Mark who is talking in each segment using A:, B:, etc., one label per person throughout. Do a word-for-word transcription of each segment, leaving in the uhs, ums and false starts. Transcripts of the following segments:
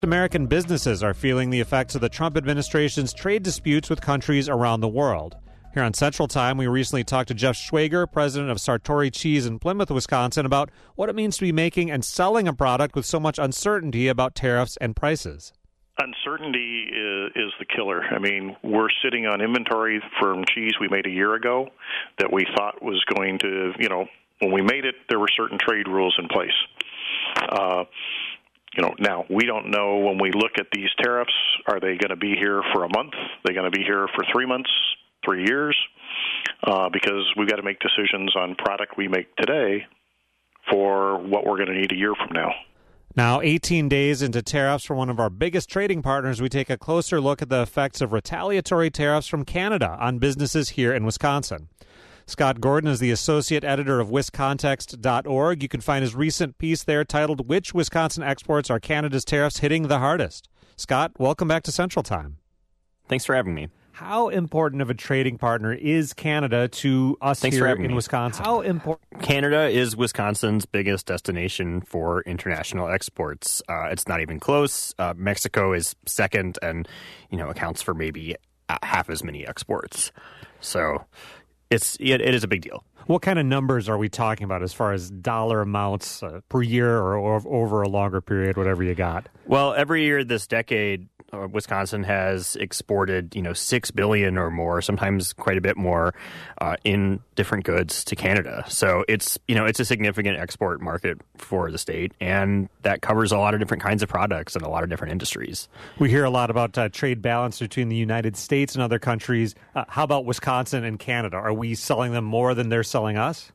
A: American businesses are feeling the effects of the Trump administration's trade disputes with countries around the world. Here on Central Time, we recently talked to Jeff Schwager, president of Sartori Cheese in Plymouth, Wisconsin, about what it means to be making and selling a product with so much uncertainty about tariffs and prices.
B: Uncertainty is, is the killer. I mean, we're sitting on inventory from cheese we made a year ago that we thought was going to, you know, when we made it, there were certain trade rules in place. Uh, You know, now, we don't know when we look at these tariffs, are they going to be here for a month? Are they going to be here for three months, three years? Uh, because we've got to make decisions on product we make today for what we're going to need a year from now.
A: Now, eighteen days into tariffs for one of our biggest trading partners, we take a closer look at the effects of retaliatory tariffs from Canada on businesses here in Wisconsin. Scott Gordon is the associate editor of Wiscontext dot org. You can find his recent piece there titled, "Which Wisconsin Exports Are Canada's Tariffs Hitting the Hardest?" Scott, welcome back to Central Time.
C: Thanks for having me.
A: How important of a trading partner is Canada to us
C: Thanks
A: here
C: for having
A: in
C: me.
A: Wisconsin? How important?
C: Canada is Wisconsin's biggest destination for international exports. Uh, it's not even close. Uh, Mexico is second and, you know, accounts for maybe half as many exports. So It's it, it is a big deal.
A: What kind of numbers are we talking about as far as dollar amounts uh, per year or, or over a longer period, whatever you got?
C: Well, every year this decade, uh, Wisconsin has exported, you know, six billion dollars or more, sometimes quite a bit more, uh, in different goods to Canada. So it's, you know, it's a significant export market for the state, and that covers a lot of different kinds of products and a lot of different industries.
A: We hear a lot about uh, trade balance between the United States and other countries. Uh, how about Wisconsin and Canada? Are we selling them more than they're selling us?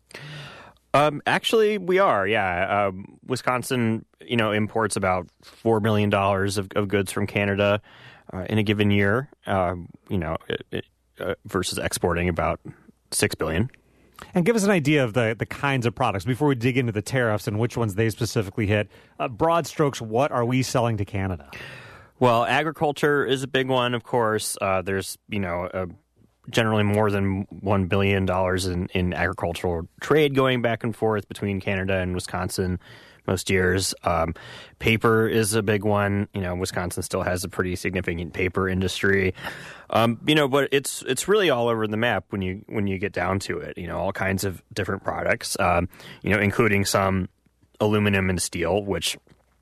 C: Um, actually, we are, yeah. Um, Wisconsin, you know, imports about four million dollars of, of goods from Canada uh, in a given year, uh, you know, it, it, uh, versus exporting about six billion dollars.
A: And give us an idea of the, the kinds of products before we dig into the tariffs and which ones they specifically hit. Uh, broad strokes, what are we selling to Canada?
C: Well, agriculture is a big one, of course. Uh, there's, you know, a generally more than one billion dollars in, in agricultural trade going back and forth between Canada and Wisconsin most years. Um, paper is a big one. You know, Wisconsin still has a pretty significant paper industry. Um, you know, but it's it's really all over the map when you when you get down to it. You know, all kinds of different products, um, you know, including some aluminum and steel, which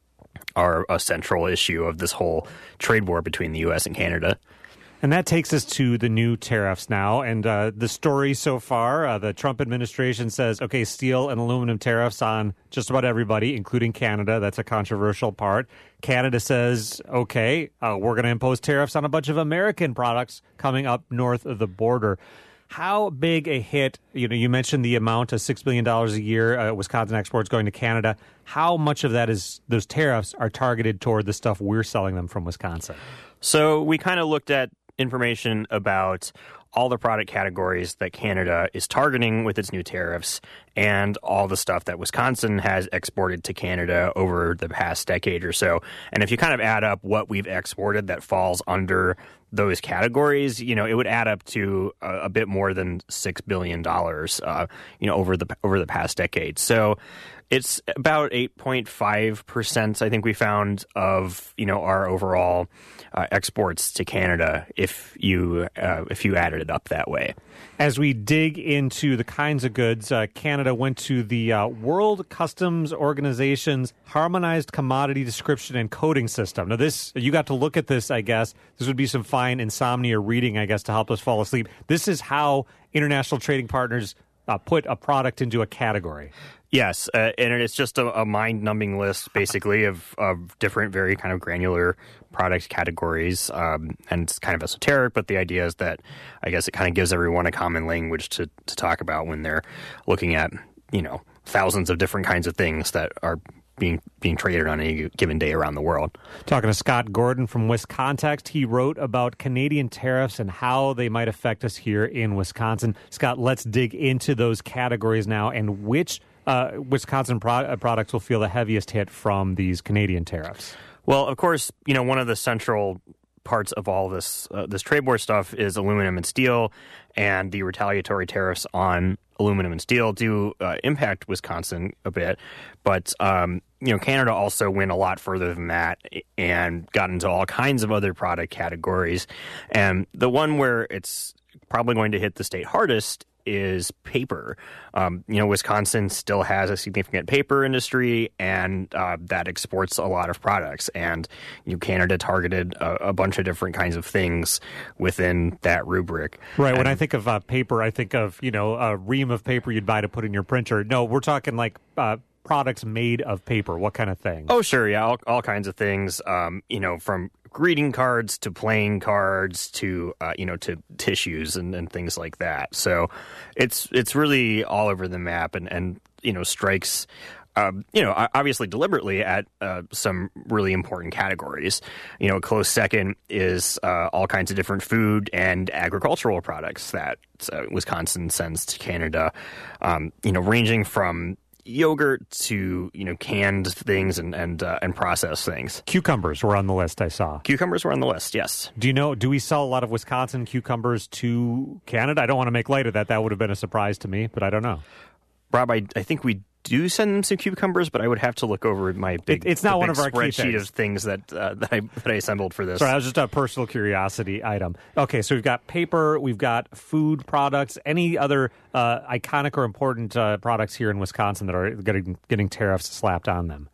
C: are a central issue of this whole trade war between the U S and Canada.
A: And that takes us to the new tariffs now. And uh, the story so far, uh, the Trump administration says, okay, steel and aluminum tariffs on just about everybody, including Canada. That's a controversial part. Canada says, okay, uh, we're going to impose tariffs on a bunch of American products coming up north of the border. How big a hit, you know, you mentioned the amount of six billion dollars a year, uh, Wisconsin exports going to Canada. How much of that is, those tariffs are targeted toward the stuff we're selling them from Wisconsin?
C: So we kind of looked at information about all the product categories that Canada is targeting with its new tariffs and all the stuff that Wisconsin has exported to Canada over the past decade or so. And if you kind of add up what we've exported that falls under those categories, you know, it would add up to a, a bit more than six billion dollars, uh, you know, over the over the past decade. So it's about eight point five percent, I think we found, of, you know, our overall uh, exports to Canada if you uh, if you added it up that way.
A: As we dig into the kinds of goods, uh, Canada went to the uh, World Customs Organization's Harmonized Commodity Description and Coding System. Now, this, you got to look at this, I guess. This would be some fine insomnia reading, I guess, to help us fall asleep. This is how international trading partners uh, put a product into a category.
C: Yes, uh, and it's just a, a mind-numbing list, basically, of, of different, very kind of granular product categories, um, and it's kind of esoteric, but the idea is that, I guess, it kind of gives everyone a common language to, to talk about when they're looking at, you know, thousands of different kinds of things that are being being traded on any given day around the world.
A: Talking to Scott Gordon from Wiscontext, he wrote about Canadian tariffs and how they might affect us here in Wisconsin. Scott, let's dig into those categories now and which uh, Wisconsin pro- products will feel the heaviest hit from these Canadian tariffs.
C: Well, of course, you know, one of the central parts of all this uh, this trade war stuff is aluminum and steel, and the retaliatory tariffs on aluminum and steel do uh, impact Wisconsin a bit. But um, you know, Canada also went a lot further than that and got into all kinds of other product categories. And the one where it's probably going to hit the state hardest is paper. Um, you know, Wisconsin still has a significant paper industry, and uh, that exports a lot of products. And you know, Canada targeted a, a bunch of different kinds of things within that rubric.
A: Right.
C: And
A: when I think of uh, paper, I think of, you know, a ream of paper you'd buy to put in your printer. No, we're talking like uh, products made of paper. What kind of thing?
C: Oh, sure. Yeah. All, all kinds of things, um, you know, from greeting cards to playing cards to, uh, you know, to tissues and, and things like that. So it's it's really all over the map and, and you know, strikes, um, you know, obviously deliberately at uh, some really important categories. You know, a close second is uh, all kinds of different food and agricultural products that uh, Wisconsin sends to Canada, um, you know, ranging from yogurt to, you know, canned things and and uh, and processed things.
A: Cucumbers were on the list, I saw.
C: Cucumbers were on the list, yes.
A: Do you know, do we sell a lot of Wisconsin cucumbers to Canada? I don't want to make light of that. That would have been a surprise to me, but I don't know.
C: Rob, I, I think we do send them some cucumbers, but I would have to look over my big,
A: it, it's not one
C: big
A: of our key
C: spreadsheet
A: things.
C: of things that uh, that I that I assembled for this.
A: Sorry, that was just a personal curiosity item. Okay, so we've got paper, we've got food products. Any other uh, iconic or important uh, products here in Wisconsin that are getting getting tariffs slapped on them?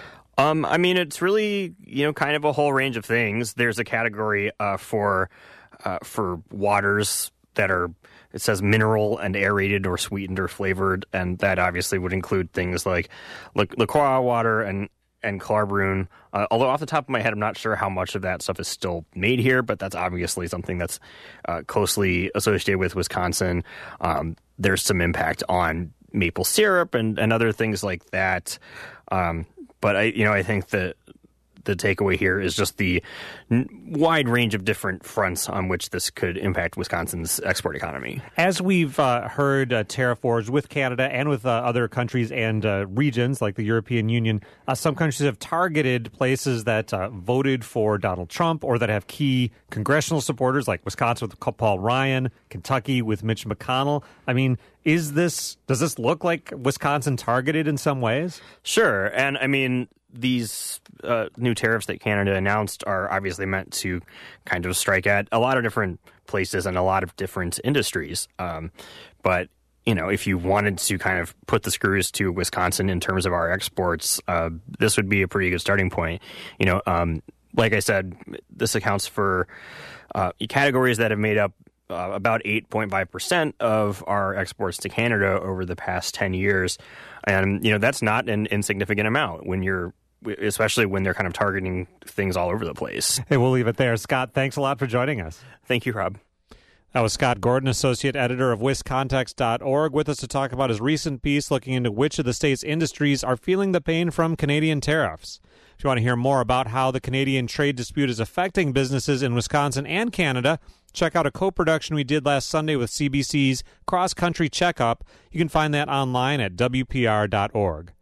C: Um, I mean, it's really, you know, kind of a whole range of things. There's a category uh, for uh, for waters that are, it says mineral and aerated or sweetened or flavored, and that obviously would include things like La, La Croix water and and Klarbrunn. Uh, although off the top of my head, I'm not sure how much of that stuff is still made here, but that's obviously something that's uh, closely associated with Wisconsin. Um, there's some impact on maple syrup and, and other things like that. Um, but I, you know, I think that the takeaway here is just the n- wide range of different fronts on which this could impact Wisconsin's export economy.
A: As we've uh, heard uh, tariff wars with Canada and with uh, other countries and uh, regions like the European Union, uh, some countries have targeted places that uh, voted for Donald Trump or that have key congressional supporters, like Wisconsin with Paul Ryan, Kentucky with Mitch McConnell. I mean, is this does this look like Wisconsin targeted in some ways?
C: Sure. And I mean, these uh, new tariffs that Canada announced are obviously meant to kind of strike at a lot of different places and a lot of different industries. Um, but, you know, if you wanted to kind of put the screws to Wisconsin in terms of our exports, uh, this would be a pretty good starting point. You know, um, like I said, this accounts for uh, categories that have made up Uh, about eight point five percent of our exports to Canada over the past ten years. And, you know, that's not an insignificant amount when you're, especially when they're kind of targeting things all over the place.
A: Hey, we'll leave it there. Scott, thanks a lot for joining us.
C: Thank you, Rob.
A: That was Scott Gordon, associate editor of Wiscontext dot org, with us to talk about his recent piece looking into which of the state's industries are feeling the pain from Canadian tariffs. If you want to hear more about how the Canadian trade dispute is affecting businesses in Wisconsin and Canada, check out a co-production we did last Sunday with C B C's Cross Country Checkup. You can find that online at W P R dot org.